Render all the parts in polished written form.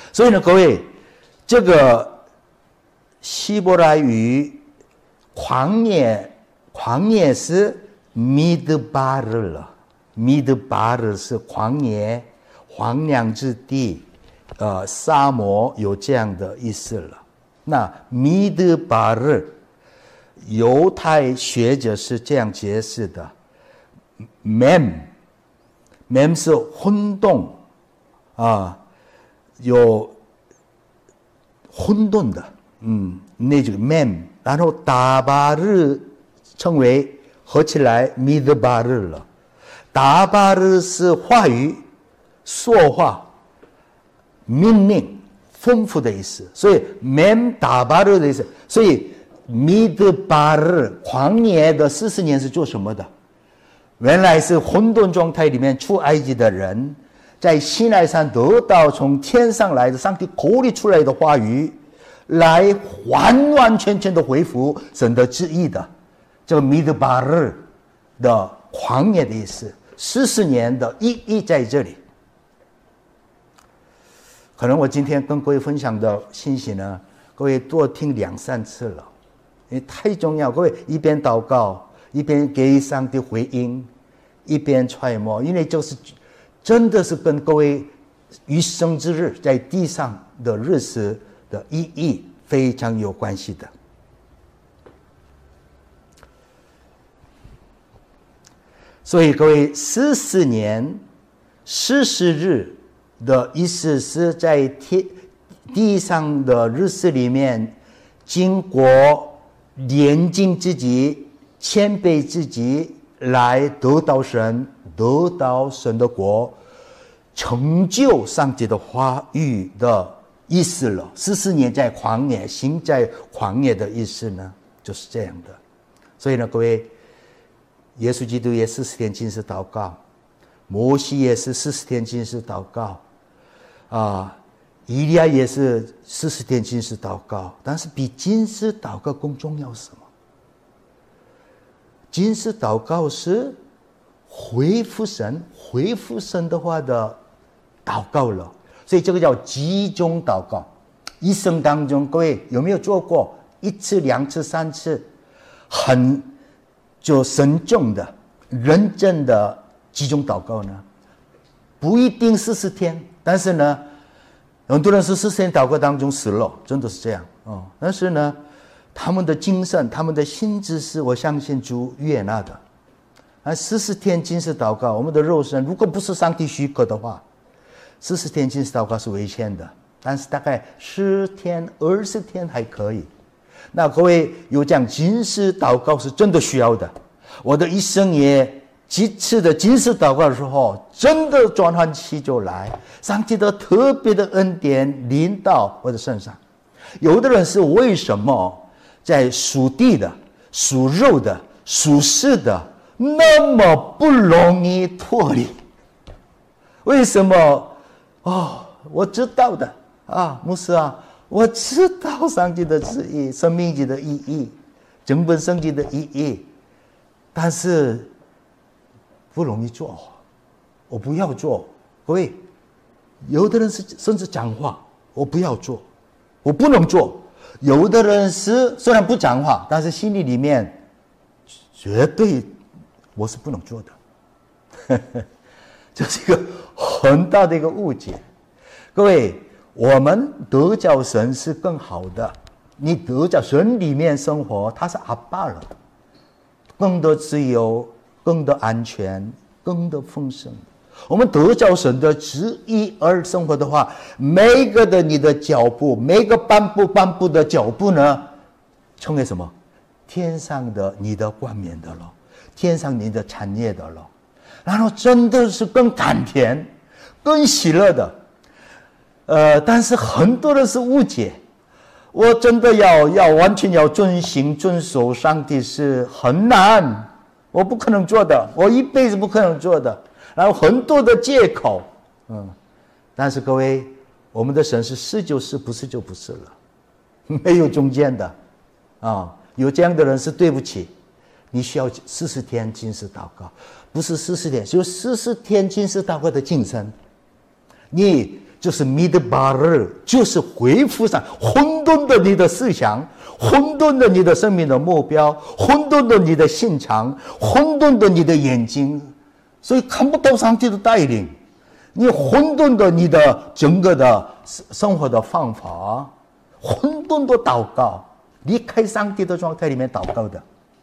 所以呢，各位，这个希伯来语旷野是米德巴勒了，米德巴勒是旷野、荒凉之地，沙漠有这样的意思了。那米德巴勒，犹太学者是这样解释的 ：mem 是混沌有混沌的，那个 mem， 然后达巴日称为合起来米德巴日了。达巴日是话语、说话、命令、丰富的意思，所以 mem 达巴日的意思。所以米德巴日旷野的40年是做什么的？原来是混沌状态里面出埃及的人，在西奈山得到从天上来的上帝口里出来的话语，来完完全全的恢复神的旨意的。这个米德巴日的旷野的意思，40年的意义在这里。可能我今天跟各位分享的信息呢，各位多听2、3次了，因为太重要。各位一边祷告，一边给上帝回应，一边揣摩，因为就是真的是跟各位余生之日在地上的日子的意义非常有关系的。所以各位，40年40日的意思是在地上的日子里面，经过炼净自己、谦卑自己，来得到神的国，成就上帝的话语的意思了。40年在旷野，行在旷野的意思呢，就是这样的。所以呢，各位，耶稣基督也40天禁食祷告，摩西也是40天禁食祷告，以利亚也是40天禁食祷告。但是比禁食祷告更重要是什么？禁食祷告是恢复神的话的祷告了，所以这个叫集中祷告。一生当中，各位有没有做过1次、2次、3次很就慎重的、认真的集中祷告呢？不一定40天，但是呢，很多人是40天祷告当中死了，真的是这样但是呢，他们的精神、他们的心智是我相信主悦纳的。40天禁食祷告，我们的肉身如果不是上帝许可的话，40天禁食祷告是危险的。但是大概10天、20天还可以。那各位有这样禁食祷告是真的需要的。我的一生也几次的禁食祷告的时候，真的转换期就来，上帝的特别的恩典临到我的身上。有的人是为什么在属地的、属肉的、属世的那么不容易脱离？为什么？我知道的牧师我知道上帝的旨意、生命记的意义、整本圣经的意义，但是不容易做，我不要做。各位，有的人是甚至讲话，我不要做，我不能做。有的人是虽然不讲话，但是心里面绝对我是不能做的。这是一个很大的一个误解。各位，我们得着神是更好的，你得着神里面生活，他是阿爸了，更的自由，更的安全，更的丰盛。我们得着神的旨意而生活的话，每个的你的脚步，每个半步的脚步呢，成为什么？天上的你的冠冕的了，天上你的产业的了，然后真的是更甘甜、更喜乐的。但是很多人是误解，我真的要完全要遵守上帝是很难，我不可能做的，我一辈子不可能做的。然后很多的借口，但是各位，我们的神是就是，不是就不是了，没有中间的有这样的人是对不起，你需要40天禁食祷告，不是40天，就40天禁食祷告的精神。你就是midbar，就是恢复上混沌的你的思想，混沌的你的生命的目标，混沌的你的心肠，混沌的你的眼睛，所以看不到上帝的带领，你混沌的你的整个的生活的方法，混沌的祷告，离开上帝的状态里面祷告的，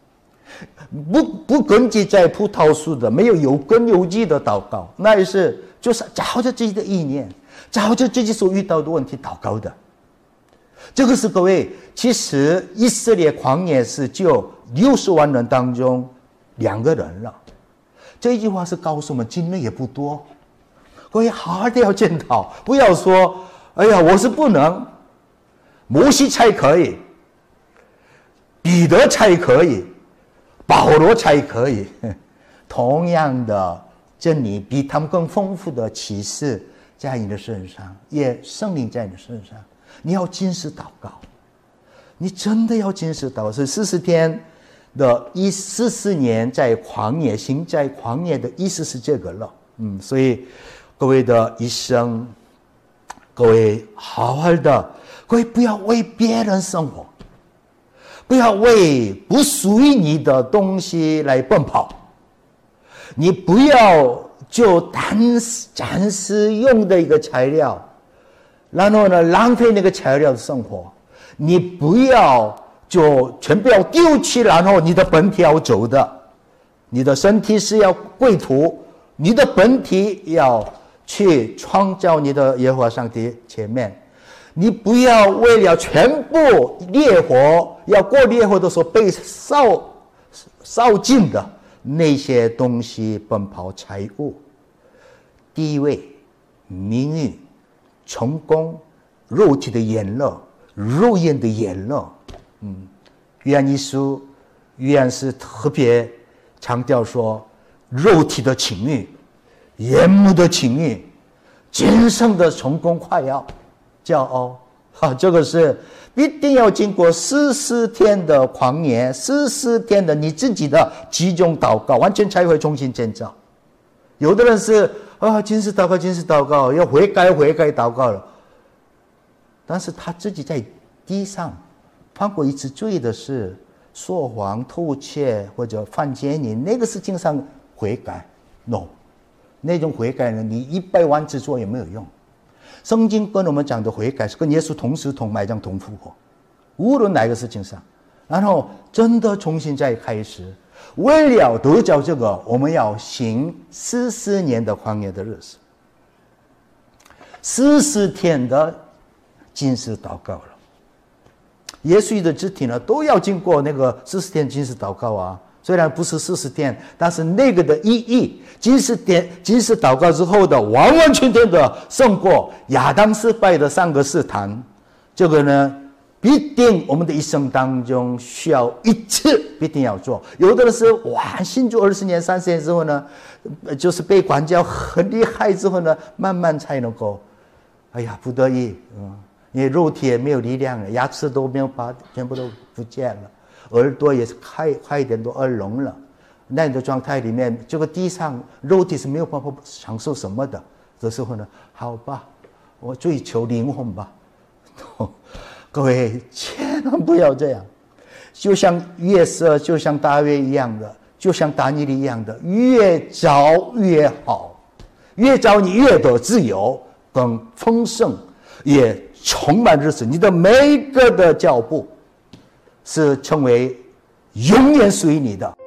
不根基在葡萄树的，没有有根有基的祷告，那也是就是照着自己的意念，照着自己所遇到的问题祷告的。这个是各位，其实以色列旷野是就60万人当中2个人了。这一句话是告诉我们，经历也不多，各位好好的要检讨，不要说哎呀我是不能，摩西才可以，彼得才可以，保罗才可以。同样的真理，比他们更丰富的启示在你的身上，也圣灵在你的身上。你要禁食祷告，你真的要禁食祷告。是40天的14年在旷野，行在旷野的意思是这个了。所以各位的一生，各位好好的，各位不要为别人生活，不要为不属于你的东西来奔跑，你不要就暂时用的一个材料，然后呢浪费那个材料的生活，你不要就全部要丢弃，然后你的本体要走的，你的身体是要归土，你的本体要去创造你的耶和华上帝前面，你不要为了全部烈火，要过烈火的时候被烧尽的那些东西奔跑财物、地位、名誉、成功、肉体的眼乐、肉眼的眼乐。约翰一书，约翰是特别强调说，肉体的情欲、眼目的情欲、今生的成功快要、骄傲，这个是必定要经过40天的旷野，40天的你自己的集中祷告，完全才会重新建造。有的人是禁食祷告，禁食祷告，要悔改祷告了，但是他自己在地上犯过一次罪的是说谎、偷窃或者犯奸淫，那个事情上悔改 ，no， 那种悔改呢，你100万次做也没有用。圣经跟我们讲的悔改是跟耶稣同死同埋葬同复活，无论哪个事情上，然后真的重新再开始。为了得着这个，我们要行40年的旷野的日子，40天的禁食祷告了。耶稣的肢体呢，都要经过那个40天禁食祷告啊。虽然不是40天，但是那个的意义，禁食祷告之后的完完全全的胜过亚当失败的3个试探，这个呢，必定我们的一生当中需要一次必定要做。有的人是信主20年、30年之后呢，就是被管教很厉害之后呢，慢慢才能够，不得已，因为肉体也没有力量了，牙齿都没有全部都不见了。耳朵也是快一点都耳聋了，那样的状态里面，这个地上肉体是没有办法享受什么的。这时候呢，好吧，我追求灵魂吧。各位千万不要这样，就像约瑟，就像大卫一样的，就像但以理一样的，越早越好，越早你越得自由，更丰盛，也充满日子。你的每一个的脚步是成为永远属于你的。